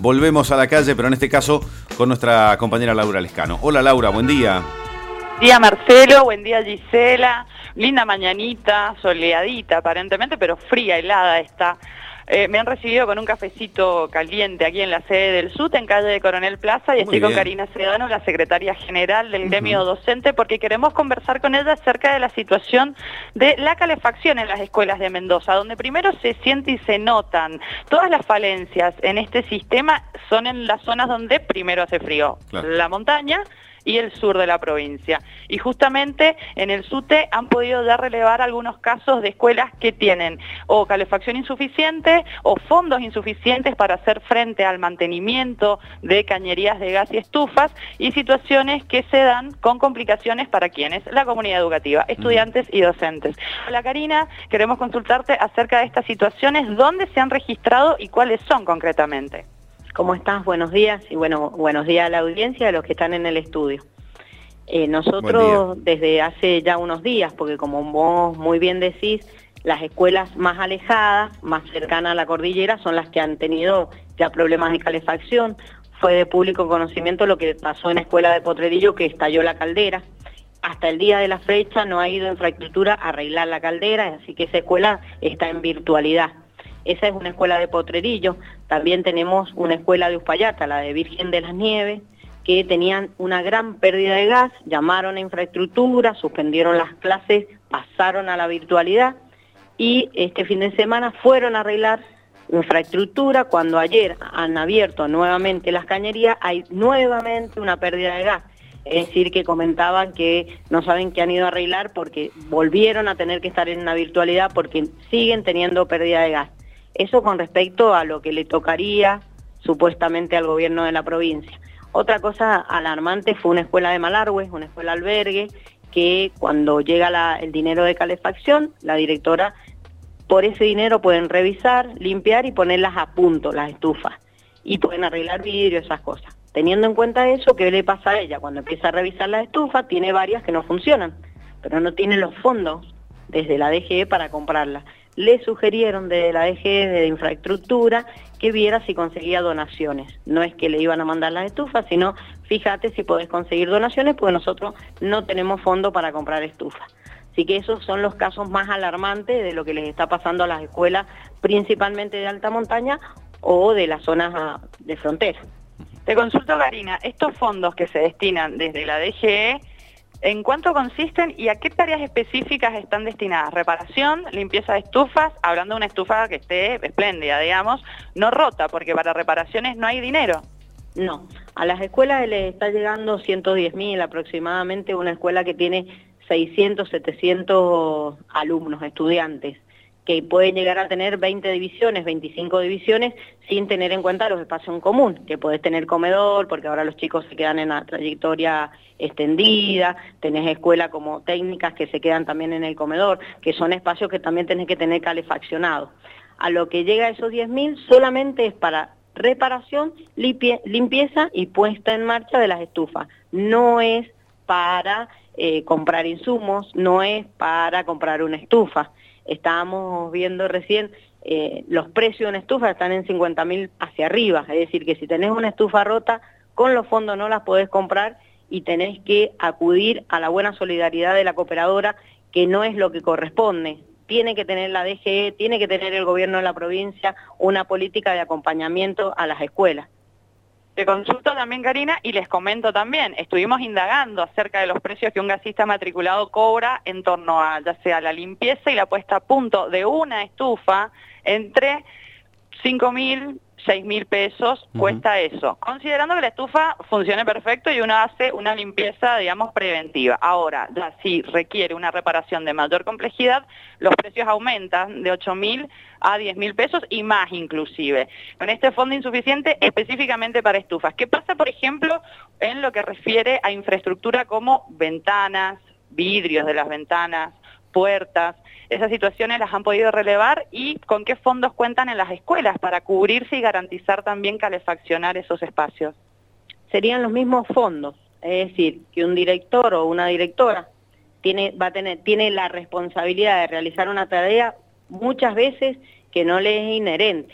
volvemos a la calle, pero en este caso con nuestra compañera Laura Lescano. Hola Laura, buen día. Buen día Marcelo, buen día Gisela, linda mañanita, soleadita aparentemente, pero fría, helada está. Me han recibido con un cafecito caliente aquí en la sede del SUT, en calle de Coronel Plaza, y estoy con Karina Sedano, la secretaria general del gremio docente, porque queremos conversar con ella acerca de la situación de la calefacción en las escuelas de Mendoza, donde primero se siente y se notan todas las falencias en este sistema son en las zonas donde primero hace frío, la montaña y el sur de la provincia. Y justamente en el SUTE han podido ya relevar algunos casos de escuelas que tienen o calefacción insuficiente o fondos insuficientes para hacer frente al mantenimiento de cañerías de gas y estufas, y situaciones que se dan con complicaciones para quienes, la comunidad educativa, estudiantes y docentes. Hola Karina, queremos consultarte acerca de estas situaciones, dónde se han registrado y cuáles son concretamente. ¿Cómo estás? Buenos días, y buenos días a la audiencia y a los que están en el estudio. Nosotros desde hace ya unos días, porque como vos muy bien decís, las escuelas más alejadas, más cercanas a la cordillera, son las que han tenido ya problemas de calefacción. Fue de público conocimiento lo que pasó en la escuela de Potrerillo, que estalló la caldera. Hasta el día de la fecha no ha ido infraestructura a arreglar la caldera, así que esa escuela está en virtualidad. Esa es una escuela de Potrerillo. También tenemos una escuela de Uspallata, la de Virgen de las Nieves, que tenían una gran pérdida de gas, llamaron a infraestructura, suspendieron las clases, pasaron a la virtualidad y este fin de semana fueron a arreglar infraestructura. Cuando ayer han abierto nuevamente las cañerías, hay nuevamente una pérdida de gas. Es decir, que comentaban que no saben qué han ido a arreglar porque volvieron a tener que estar en una virtualidad porque siguen teniendo pérdida de gas. Eso con respecto a lo que le tocaría supuestamente al gobierno de la provincia. Otra cosa alarmante fue una escuela de Malargüe, una escuela albergue, que cuando llega el dinero de calefacción, la directora, por ese dinero pueden revisar, limpiar y ponerlas a punto, las estufas, y pueden arreglar vidrio, esas cosas. Teniendo en cuenta eso, ¿qué le pasa a ella? Cuando empieza a revisar las estufas, tiene varias que no funcionan, pero no tiene los fondos desde la DGE para comprarlas. Le sugirieron desde la DGE de infraestructura que viera si conseguía donaciones. No es que le iban a mandar las estufas, sino fíjate si podés conseguir donaciones, porque nosotros no tenemos fondo para comprar estufas. Así que esos son los casos más alarmantes de lo que les está pasando a las escuelas, principalmente de alta montaña o de las zonas de frontera. Te consulto, Karina, estos fondos que se destinan desde la DGE, ¿en cuánto consisten y a qué tareas específicas están destinadas? Reparación, limpieza de estufas, hablando de una estufa que esté espléndida, digamos, no rota, porque para reparaciones no hay dinero. No, a las escuelas les está llegando 110.000 aproximadamente, una escuela que tiene 600, 700 alumnos, estudiantes, que pueden llegar a tener 20 divisiones, 25 divisiones, sin tener en cuenta los espacios en común, que podés tener comedor, porque ahora los chicos se quedan en la trayectoria extendida, tenés escuelas como técnicas que se quedan también en el comedor, que son espacios que también tenés que tener calefaccionados. A lo que llega a esos 10.000 solamente es para reparación, limpieza y puesta en marcha de las estufas. No es para comprar insumos, no es para comprar una estufa. Estábamos viendo recién, los precios de una estufa están en 50.000 hacia arriba, es decir, que si tenés una estufa rota, con los fondos no las podés comprar y tenés que acudir a la buena solidaridad de la cooperadora, que no es lo que corresponde. Tiene que tener la DGE, tiene que tener el gobierno de la provincia una política de acompañamiento a las escuelas. Te consulto también, Karina, y les comento también, estuvimos indagando acerca de los precios que un gasista matriculado cobra en torno a, ya sea la limpieza y la puesta a punto de una estufa, entre 5.000, 6.000 pesos cuesta eso, considerando que la estufa funcione perfecto y uno hace una limpieza, digamos, preventiva. Ahora, ya si requiere una reparación de mayor complejidad, los precios aumentan de 8.000 a 10.000 pesos y más inclusive. Con este fondo insuficiente específicamente para estufas. ¿Qué pasa, por ejemplo, en lo que refiere a infraestructura como ventanas, vidrios de las ventanas, puertas? Esas situaciones las han podido relevar, y con qué fondos cuentan en las escuelas para cubrirse y garantizar también calefaccionar esos espacios. Serían los mismos fondos, es decir, que un director o una directora tiene la responsabilidad de realizar una tarea muchas veces que no le es inherente.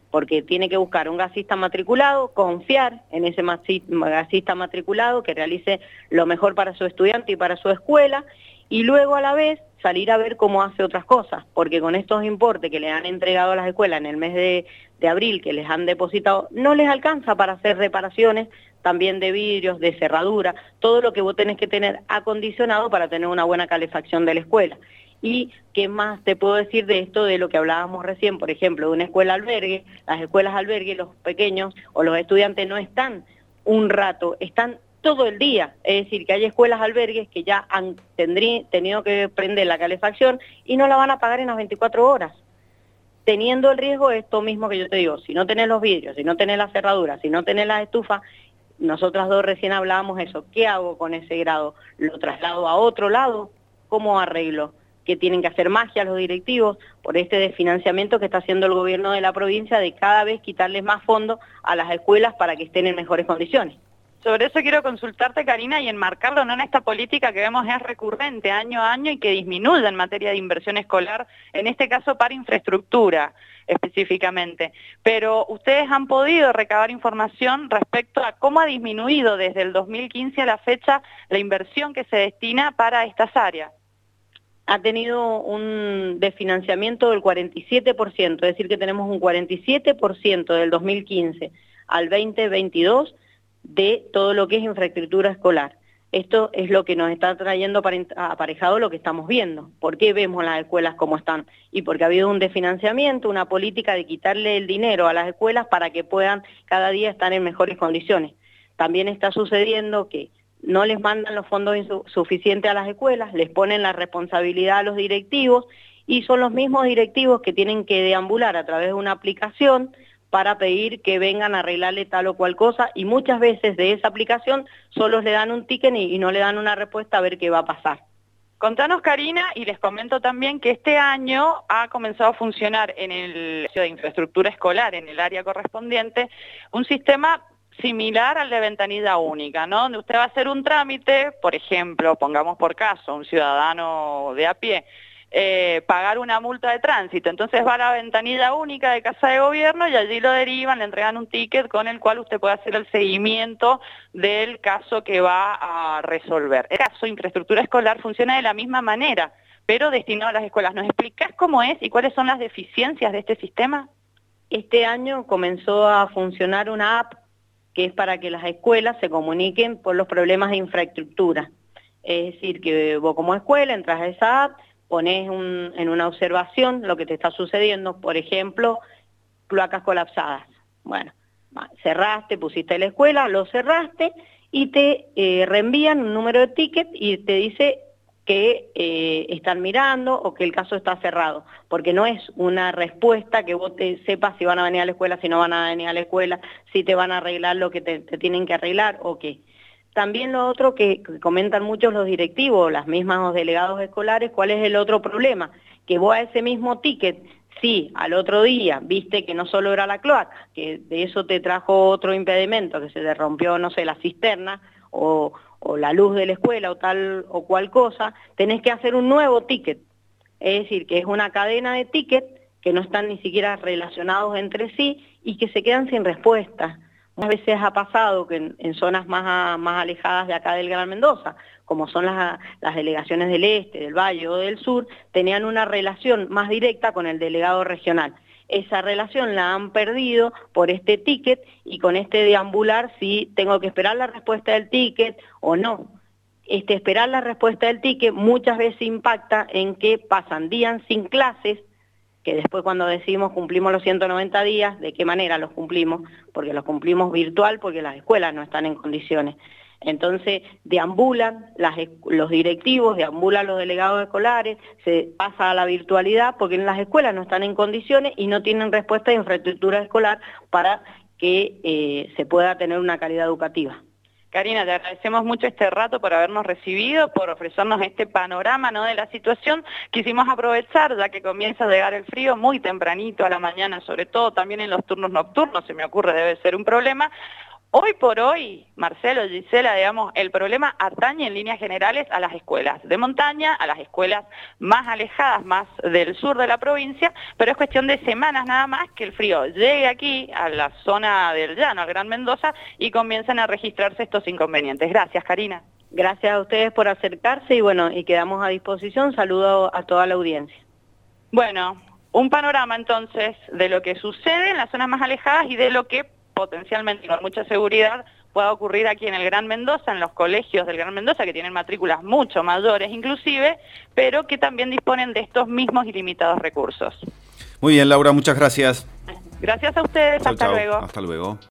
porque tiene que buscar un gasista matriculado, confiar en ese gasista matriculado que realice lo mejor para su estudiante y para su escuela, y luego a la vez salir a ver cómo hace otras cosas, porque con estos importes que le han entregado a las escuelas en el mes de abril, que les han depositado, no les alcanza para hacer reparaciones también de vidrios, de cerradura, todo lo que vos tenés que tener acondicionado para tener una buena calefacción de la escuela. Y qué más te puedo decir de esto, de lo que hablábamos recién, por ejemplo, de una escuela albergue. Las escuelas albergue, los pequeños o los estudiantes no están un rato, están todo el día. Es decir, que hay escuelas albergues que ya han tenido que prender la calefacción y no la van a pagar en las 24 horas. Teniendo el riesgo esto mismo que yo te digo, si no tenés los vidrios, si no tenés la cerradura, si no tenés las estufas, nosotras dos recién hablábamos eso, ¿qué hago con ese grado? ¿Lo traslado a otro lado? ¿Cómo arreglo? Que tienen que hacer magia los directivos por este desfinanciamiento que está haciendo el gobierno de la provincia de cada vez quitarles más fondos a las escuelas para que estén en mejores condiciones. Sobre eso quiero consultarte, Karina, y enmarcarlo en esta política que vemos es recurrente año a año y que disminuye en materia de inversión escolar, en este caso para infraestructura específicamente. Pero ustedes han podido recabar información respecto a cómo ha disminuido desde el 2015 a la fecha la inversión que se destina para estas áreas. Ha tenido un desfinanciamiento del 47%, es decir que tenemos un 47% del 2015 al 2022 de todo lo que es infraestructura escolar. Esto es lo que nos está trayendo aparejado lo que estamos viendo. ¿Por qué vemos las escuelas como están? Y porque ha habido un desfinanciamiento, una política de quitarle el dinero a las escuelas para que puedan cada día estar en mejores condiciones. También está sucediendo que no les mandan los fondos suficientes a las escuelas, les ponen la responsabilidad a los directivos y son los mismos directivos que tienen que deambular a través de una aplicación para pedir que vengan a arreglarle tal o cual cosa y muchas veces de esa aplicación solo le dan un ticket y no le dan una respuesta a ver qué va a pasar. Contanos, Karina, y les comento también que este año ha comenzado a funcionar en el de infraestructura escolar, en el área correspondiente, un sistema similar al de ventanilla única, ¿no? Donde usted va a hacer un trámite, por ejemplo, pongamos por caso, un ciudadano de a pie, pagar una multa de tránsito, entonces va a la ventanilla única de Casa de Gobierno y allí lo derivan, le entregan un ticket con el cual usted puede hacer el seguimiento del caso que va a resolver. El caso de infraestructura escolar funciona de la misma manera, pero destinado a las escuelas. ¿Nos explicás cómo es y cuáles son las deficiencias de este sistema? Este año comenzó a funcionar una app que es para que las escuelas se comuniquen por los problemas de infraestructura. Es decir, que vos como escuela entras a esa app, pones en una observación lo que te está sucediendo, por ejemplo, cloacas colapsadas. Bueno, cerraste, pusiste la escuela, lo cerraste y te reenvían un número de ticket y te dice que están mirando o que el caso está cerrado, porque no es una respuesta que vos te sepas si van a venir a la escuela, si no van a venir a la escuela, si te van a arreglar lo que te tienen que arreglar o qué. También lo otro que comentan muchos los directivos, las mismas los delegados escolares, ¿cuál es el otro problema? Que vos a ese mismo ticket, sí, al otro día viste que no solo era la cloaca, que de eso te trajo otro impedimento, que se te rompió, no sé, la cisterna o la luz de la escuela o tal o cual cosa, tenés que hacer un nuevo ticket. Es decir, que es una cadena de tickets que no están ni siquiera relacionados entre sí y que se quedan sin respuesta. Muchas veces ha pasado que en zonas más alejadas de acá del Gran Mendoza, como son las delegaciones del Este, del Valle o del Sur, tenían una relación más directa con el delegado regional. Esa relación la han perdido por este ticket y con este deambular si tengo que esperar la respuesta del ticket o no. Esperar la respuesta del ticket muchas veces impacta en que pasan días sin clases, que después cuando decimos cumplimos los 190 días, ¿de qué manera los cumplimos? Porque los cumplimos virtual porque las escuelas no están en condiciones. Entonces deambulan los directivos, deambulan los delegados escolares, se pasa a la virtualidad porque las escuelas no están en condiciones y no tienen respuesta de infraestructura escolar para que se pueda tener una calidad educativa. Karina, te agradecemos mucho este rato por habernos recibido, por ofrecernos este panorama, ¿no?, de la situación. Quisimos aprovechar, ya que comienza a llegar el frío muy tempranito a la mañana, sobre todo también en los turnos nocturnos, se me ocurre debe ser un problema. Hoy por hoy, Marcelo, Gisela, digamos, el problema atañe en líneas generales a las escuelas de montaña, a las escuelas más alejadas, más del sur de la provincia, pero es cuestión de semanas nada más que el frío llegue aquí, a la zona del llano, al Gran Mendoza, y comiencen a registrarse estos inconvenientes. Gracias, Karina. Gracias a ustedes por acercarse y bueno, y quedamos a disposición. Saludo a toda la audiencia. Bueno, un panorama entonces de lo que sucede en las zonas más alejadas y de lo que potencialmente con mucha seguridad pueda ocurrir aquí en el Gran Mendoza, en los colegios del Gran Mendoza, que tienen matrículas mucho mayores inclusive, pero que también disponen de estos mismos ilimitados recursos. Muy bien, Laura, muchas gracias. Gracias a ustedes, Chau, hasta chau. luego. Hasta luego.